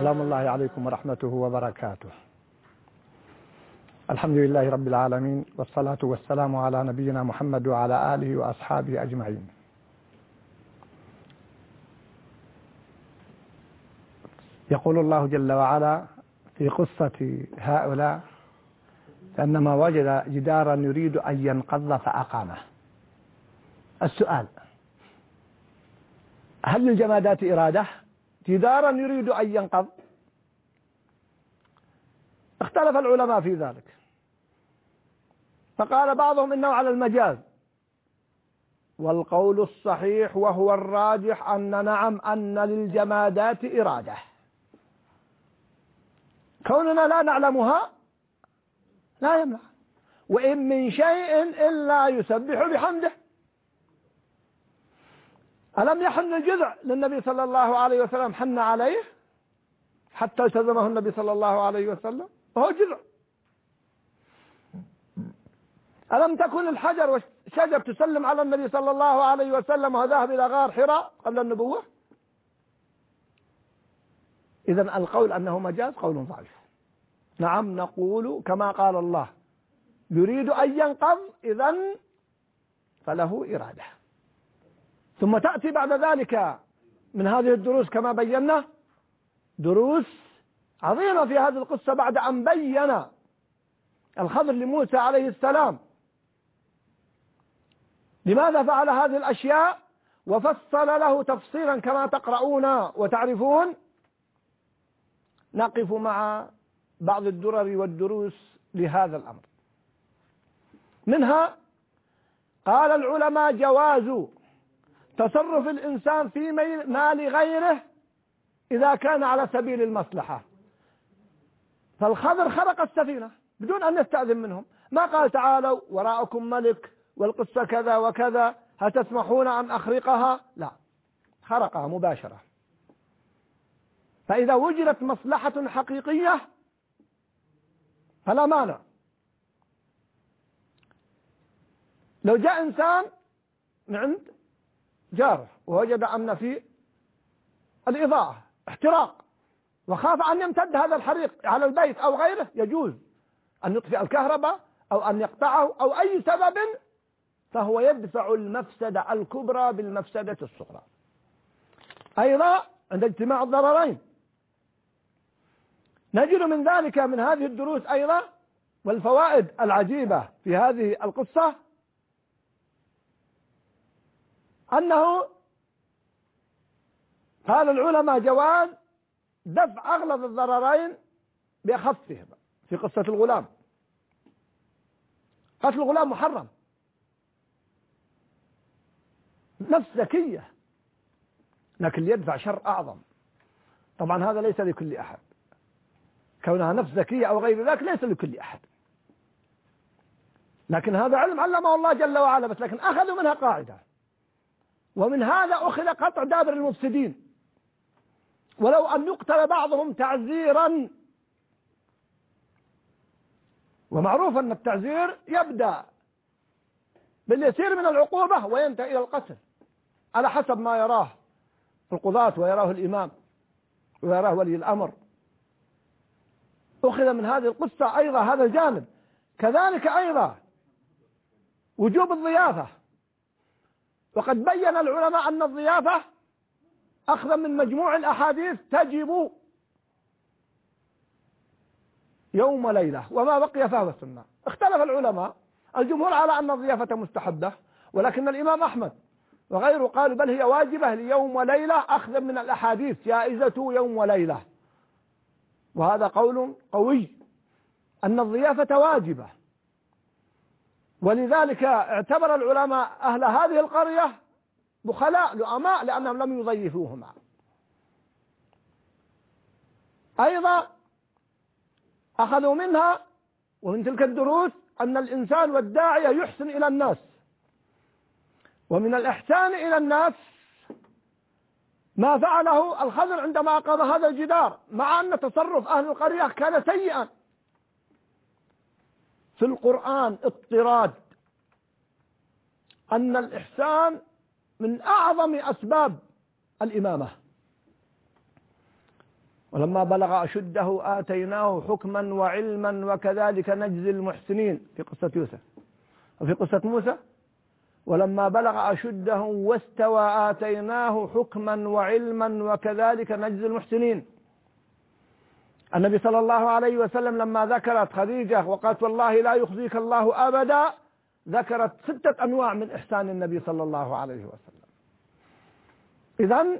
سلام الله عليكم ورحمته وبركاته. الحمد لله رب العالمين، والصلاة والسلام على نبينا محمد وعلى آله وأصحابه أجمعين. يقول الله جل وعلا في قصة هؤلاء: فإنما وجد جدارا يريد أن ينقض فأقامه. السؤال: هل للجمادات إرادة؟ جدارا يريد أن ينقض؟ اختلف العلماء في ذلك، فقال بعضهم إنه على المجاز، والقول الصحيح وهو الراجح أن نعم، أن للجمادات إرادة، كوننا لا نعلمها لا يمنع، وإن من شيء إلا يسبح بحمده. ألم يحن الجذع للنبي صلى الله عليه وسلم، حن عليه حتى التزمه النبي صلى الله عليه وسلم وهو جذع. ألم تكن الحجر والشجر تسلم على النبي صلى الله عليه وسلم وذهب إلى غار حراء قبل النبوة؟ إذن القول أنه مجاز قول ضعيف. نعم، نقول كما قال الله: يريد أن ينقض، إذن فله إرادة. ثم تأتي بعد ذلك من هذه الدروس كما بينا دروس عظيمة في هذه القصة، بعد أن بين الخضر لموسى عليه السلام لماذا فعل هذه الأشياء، وفصل له تفصيلا كما تقرؤون وتعرفون. نقف مع بعض الدرر والدروس لهذا الأمر. منها قال العلماء: جواز تصرف الإنسان في مال غيره إذا كان على سبيل المصلحة. فالخضر خرق السفينة بدون أن يستأذن منهم، ما قال: تعالوا وراءكم ملك والقصة كذا وكذا، هل تسمحون أن أخرقها؟ لا، خرقها مباشرة. فإذا وجدت مصلحة حقيقية فلا مانع. لو جاء إنسان من عند جاره ووجد أن في الإضاءة احتراق وخاف أن يمتد هذا الحريق على البيت أو غيره، يجوز أن يطفئ الكهرباء أو أن يقطعه أو أي سبب، فهو يدفع المفسدة الكبرى بالمفسدة الصغرى. أيضا عند اجتماع الضررين نجد من ذلك من هذه الدروس أيضا والفوائد العجيبة في هذه القصة أنه قال العلماء: جواز دفع أغلظ الضررين بأخفهما. في قصة الغلام، قتل الغلام محرم، نفس ذكية، لكن يدفع شر أعظم. طبعا هذا ليس لكل أحد، كونها نفس ذكية أو غير ذلك ليس لكل أحد، لكن هذا علم علمه الله جل وعلا. بس لكن أخذوا منها قاعدة، ومن هذا أخذ قطع دابر المفسدين، ولو أن يقتل بعضهم تعزيرا. ومعروف أن التعزير يبدأ باليسير من العقوبة وينتهي إلى القتل على حسب ما يراه القضاة ويراه الإمام ويراه ولي الأمر. أخذ من هذه القصة أيضا هذا الجانب. كذلك أيضا وجوب الضيافة، وقد بين العلماء أن الضيافة أخذا من مجموع الأحاديث تجب يوم وليلة، وما بقي فهو السنة. اختلف العلماء، الجمهور على أن الضيافة مستحبة، ولكن الإمام أحمد وغيره قالوا بل هي واجبة ليوم وليلة أخذا من الأحاديث جائزة يوم وليلة. وهذا قول قوي أن الضيافة واجبة، ولذلك اعتبر العلماء أهل هذه القرية بخلاء لؤماء لأنهم لم يضيفوهما. أيضا أخذوا منها ومن تلك الدروس أن الإنسان والداعية يحسن إلى الناس، ومن الإحسان إلى الناس ما فعله الخضر عندما أقام هذا الجدار، مع أن تصرف أهل القرية كان سيئا. في القرآن اضطراد أن الإحسان من أعظم أسباب الإمامة، ولما بلغ أشده آتيناه حكما وعلما وكذلك نجزي المحسنين في قصة يوسف. وفي قصة موسى ولما بلغ أشده واستوى آتيناه حكما وعلما وكذلك نجزي المحسنين. النبي صلى الله عليه وسلم لما ذكرت خديجة وقالت والله لا يخزيك الله أبدا، ذكرت 6 أنواع من إحسان النبي صلى الله عليه وسلم. إذن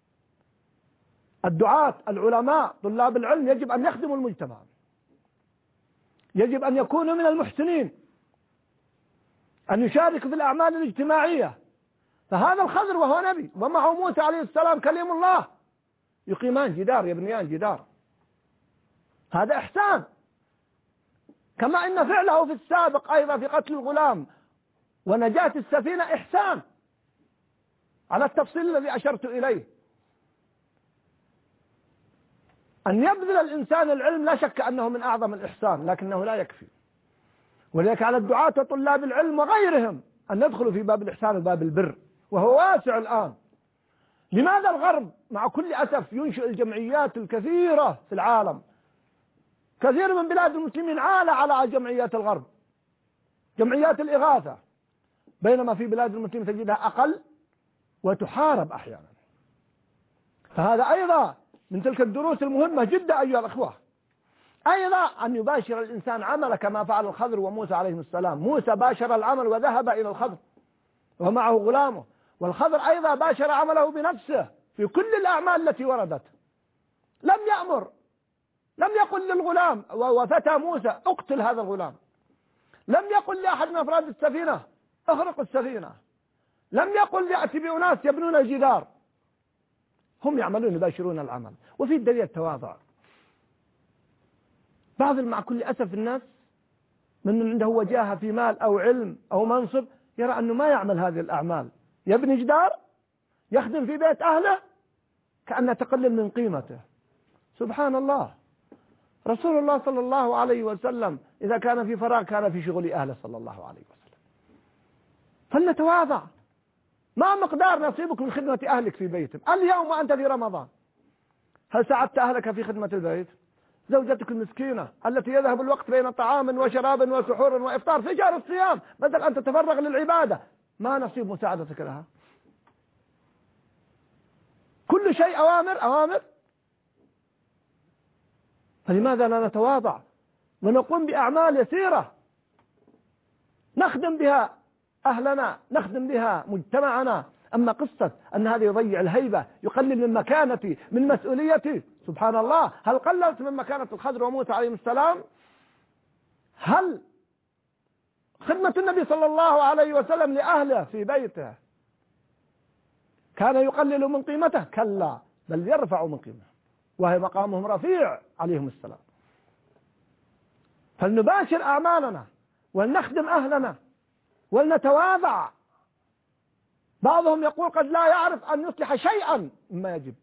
الدعاة العلماء طلاب العلم يجب أن يخدموا المجتمع، يجب أن يكونوا من المحسنين، أن يشاركوا في الأعمال الاجتماعية. فهذا الخضر وهو نبي ومعه موسى عليه السلام كليم الله يقيمان جدار يبنيان جدار، هذا إحسان. كما إن فعله في السابق أيضا في قتل الغلام ونجاة السفينة إحسان على التفصيل الذي أشرت إليه. أن يبذل الإنسان العلم لا شك أنه من أعظم الإحسان، لكنه لا يكفي. ولذلك على الدعاة وطلاب العلم وغيرهم أن يدخلوا في باب الإحسان وباب البر، وهو واسع الآن. لماذا الغرب مع كل أسف ينشئ الجمعيات الكثيرة في العالم؟ كثير من بلاد المسلمين عال على جمعيات الغرب، جمعيات الإغاثة، بينما في بلاد المسلمين تجدها أقل وتحارب أحيانا. فهذا أيضا من تلك الدروس المهمة جدا أيها الأخوة. أيضا أن يباشر الإنسان عمله كما فعل الخضر وموسى عليهم السلام. موسى باشر العمل وذهب إلى الخضر ومعه غلامه، والخضر أيضا باشر عمله بنفسه في كل الأعمال التي وردت. لم يأمر، لم يقل للغلام وفتى موسى اقتل هذا الغلام، لم يقل لأحد من أفراد السفينة اغرق السفينة، لم يقل يأتي بأناس يبنون الجدار، هم يعملون يباشرون العمل. وفي الدليل التواضع. بعض مع كل أسف الناس من عنده وجاهة في مال أو علم أو منصب يرى أنه ما يعمل هذه الأعمال، يبني جدار، يخدم في بيت أهله كأنه تقلل من قيمته. سبحان الله، رسول الله صلى الله عليه وسلم إذا كان في فراغ كان في شغل أهله صلى الله عليه وسلم. فلنتواضع. ما مقدار نصيبك من خدمة أهلك في بيتك اليوم وأنت في رمضان؟ هل ساعدت أهلك في خدمة البيت؟ زوجتك المسكينة التي يذهب الوقت بين طعام وشراب وسحور وإفطار في شهر الصيام بدل أن تتفرغ للعبادة، ما نصيب مساعدتك لها؟ كل شيء أوامر أوامر. فلماذا لا نتواضع ونقوم بأعمال يسيرة نخدم بها أهلنا، نخدم بها مجتمعنا؟ أما قصة أن هذا يضيع الهيبة، يقلل من مكانتي، من مسؤوليتي، سبحان الله، هل قللت من مكانة الخضر وموسى عليهم السلام؟ هل خدمة النبي صلى الله عليه وسلم لأهله في بيته كان يقلل من قيمته؟ كلا، بل يرفع من قيمته، وهي مقامهم رفيع عليهم السلام. فلنباشر أعمالنا ولنخدم أهلنا ولنتواضع. بعضهم يقول قد لا يعرف أن يصلح شيئا مما يجب،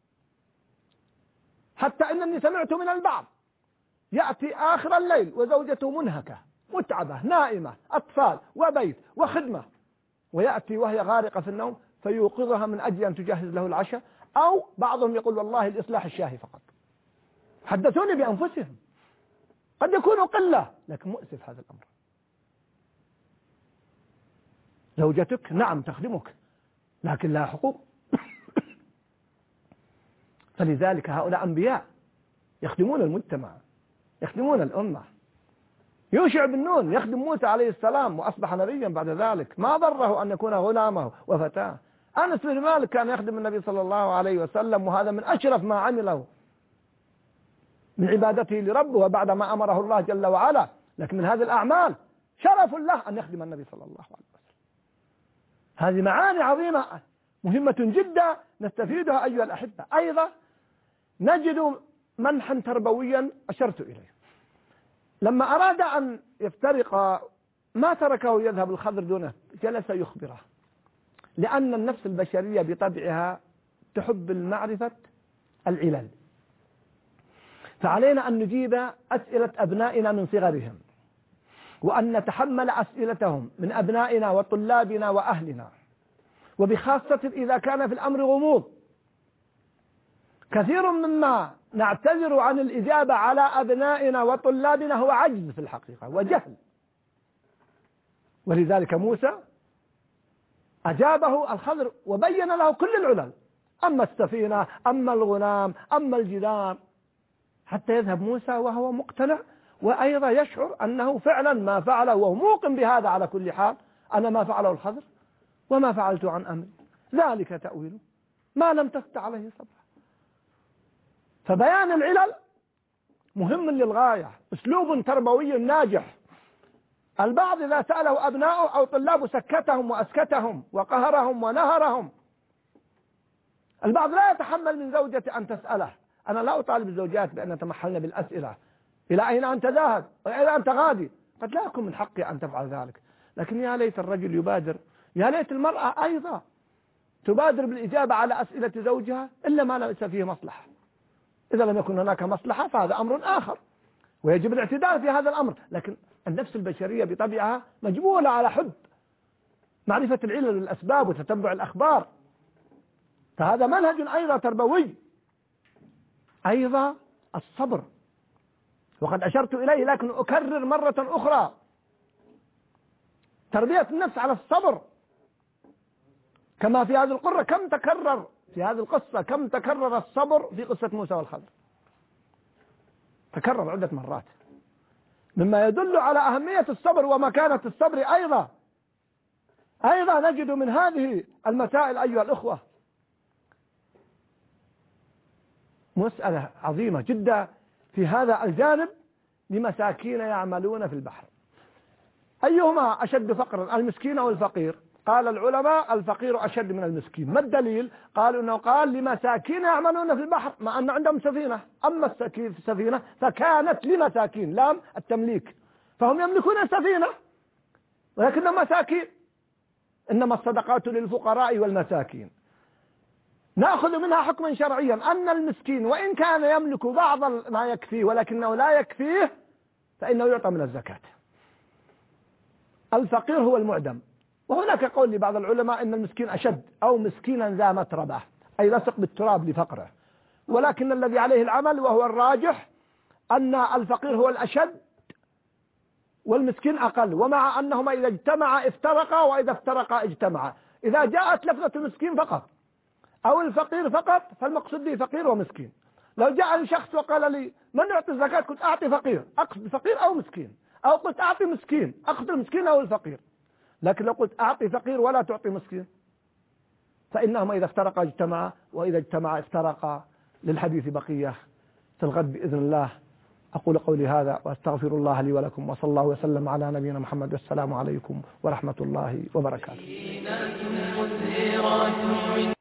حتى إنني سمعت من البعض يأتي آخر الليل وزوجته منهكة متعبة نائمة، أطفال وبيت وخدمة، ويأتي وهي غارقة في النوم فيوقظها من أجل أن تجهز له العشاء، أو بعضهم يقول والله الإصلاح الشاهي فقط. حدثوني بأنفسهم، قد يكونوا قلة لكن مؤسف هذا الأمر. زوجتك نعم تخدمك لكن لها حقوق. فلذلك هؤلاء أنبياء يخدمون المجتمع، يخدمون الأمة. يوشع بن نون يخدم موسى عليه السلام وأصبح نبيا بعد ذلك، ما ضره أن يكون غلامه وفتاه. أنس بن مالك كان يخدم النبي صلى الله عليه وسلم، وهذا من أشرف ما عمله من عبادته لربه وبعد ما أمره الله جل وعلا، لكن من هذه الأعمال شرف له أن يخدم النبي صلى الله عليه وسلم. هذه معاني عظيمة مهمة جدا نستفيدها أيها الأحبة. أيضا نجد منحا تربويا أشرت إليه. لما أراد أن يفترق ما تركه يذهب الخضر دونه، جلس يخبره، لأن النفس البشرية بطبعها تحب المعرفة العلل، فعلينا أن نجيب أسئلة أبنائنا من صغرهم، وأن نتحمل أسئلتهم من أبنائنا وطلابنا وأهلنا، وبخاصة إذا كان في الأمر غموض. كثير مما نعتذر عن الإجابة على أبنائنا وطلابنا هو عجز في الحقيقة وجهل. ولذلك موسى أجابه الخضر وبين له كل العلل، أما السفينة، أما الغلام، أما الجدار، حتى يذهب موسى وهو مقتنع وأيضا يشعر أنه فعلا ما فعله، وهو موقن بهذا على كل حال، أنا ما فعله الخضر وما فعلت عن أمري، ذلك تأويله ما لم تستطع عليه صبرا. فبيان العلل مهم للغاية، أسلوب تربوي ناجح. البعض إذا سأله أبناؤه أو طلابه سكتهم وأسكتهم وقهرهم ونهرهم. البعض لا يتحمل من زوجته أن تسأله. أنا لا أطالب الزوجات بأن يتمحلن بالأسئلة، إلى أين أنت ذاهب وإلى أنت غادي، قد لا يكون من حقي أن تفعل ذلك، لكن يا ليت الرجل يبادر، يا ليت المرأة أيضا تبادر بالإجابة على أسئلة زوجها، إلا ما ليس فيه مصلحة. إذا لم يكن هناك مصلحة فهذا أمر آخر ويجب الاعتدال في هذا الأمر. لكن النفس البشرية بطبعها مجبولة على حب معرفة العلل والأسباب وتتبع الأخبار، فهذا منهج أيضا تربوي. أيضا الصبر، وقد أشرت إليه لكن أكرر مرة أخرى، تربية النفس على الصبر، كما في هذه القرة كم تكرر في هذه القصة، كم تكرر الصبر في قصة موسى والخضر، تكرر عدة مرات، مما يدل على أهمية الصبر ومكانة الصبر. أيضا نجد من هذه المسائل أيها الأخوة مسألة عظيمة جدا في هذا الجانب لمساكين يعملون في البحر. أيهما أشد فقرا، المسكين أو الفقير؟ قال العلماء الفقير أشد من المسكين. ما الدليل؟ قالوا أنه قال لمساكين يعملون في البحر، مع أن عندهم سفينة، أما السفينة فكانت لمساكين، لام التمليك، فهم يملكون السفينة ولكنهم مساكين. إنما الصدقات للفقراء والمساكين. نأخذ منها حكما شرعيا أن المسكين وإن كان يملك بعض ما يكفيه ولكنه لا يكفيه فإنه يعطى من الزكاة. الفقير هو المعدم. وهناك قول لبعض العلماء أن المسكين أشد، أو مسكينا ذا متربة، أي لصق بالتراب لفقره، ولكن الذي عليه العمل وهو الراجح أن الفقير هو الأشد والمسكين أقل، ومع أنهما إذا اجتمعا افترقا وإذا افترقا اجتمعا. إذا جاءت لفظة المسكين فقط أو الفقير فقط فالمقصود به فقير ومسكين. لو جاء شخص وقال لي من يعطي الزكاة كنت أعطي فقير، أقصد فقير أو مسكين، أو قلت أعطي مسكين أقصد المسكين أو الفقير. لكن لو قلت أعطي فقير ولا تعطي مسكين فإنهما إذا افترقا اجتمعا وإذا اجتمعا افترقا. للحديث بقية في الغد بإذن الله. أقول قولي هذا وأستغفر الله لي ولكم، وصلى الله وسلم على نبينا محمد، والسلام عليكم ورحمة الله وبركاته.